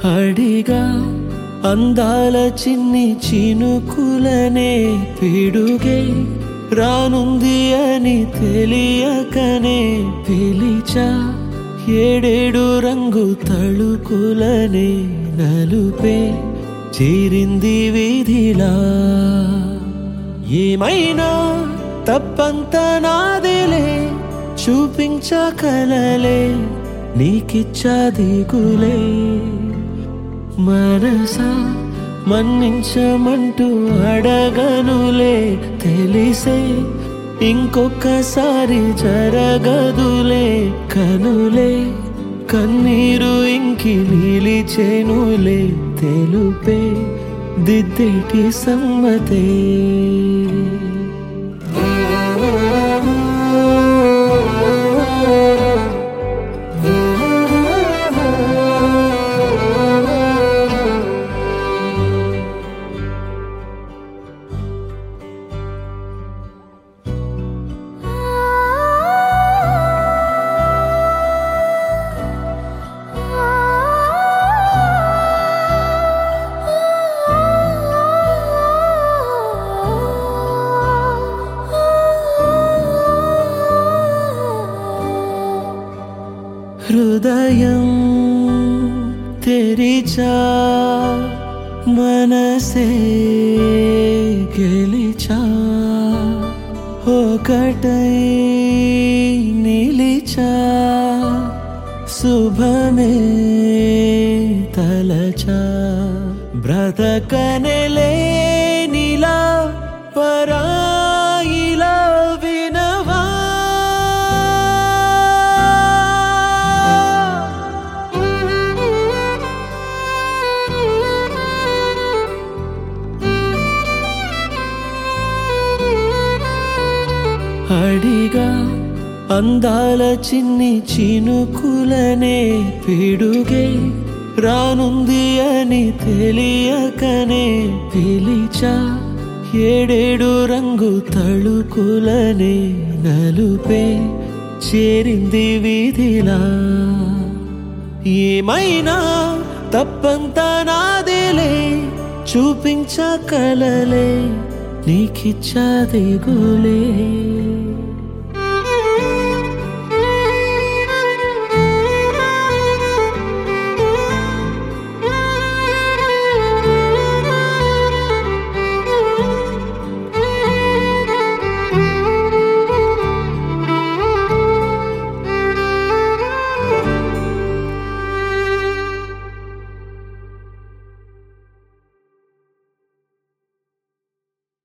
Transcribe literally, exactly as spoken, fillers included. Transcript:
అడిగా అందాల చిన్ని చినుకులనే పిడుగే రానుంది అని తెలియకనే పిలిచా ఏడేడు రంగు తళుకులనే నలుపే చేరింది వీధిలా ఏమైనా తప్పంత నాదిలే చూపించకలలే నీకిచ్చా దిగులే మనసా మన్నించమంటూ అడగనులే తెలిసే ఇంకొకసారి జరగదులే కనులే కన్నీరు ఇంకి నిలిచేనులే తెలుపే దిద్దేటి సమ్మతే హృదయం తెరిచా మనసే గెలిచా ఒకటై నిలిచా శుభమే తలచా బ్రతకనెలే నీలా పరాయిలా వినవా అడిగా అందాల చిన్ని చినుకులనే పిడుగే రానుంది అని తెలియకనే పిలిచా ఏడేడు రంగు తళుకులనే నలుపే చేరింది వీధిలా ఏమైనా తప్పంత నాదిలే చూపించకలలే నీకిచ్చా దిగులే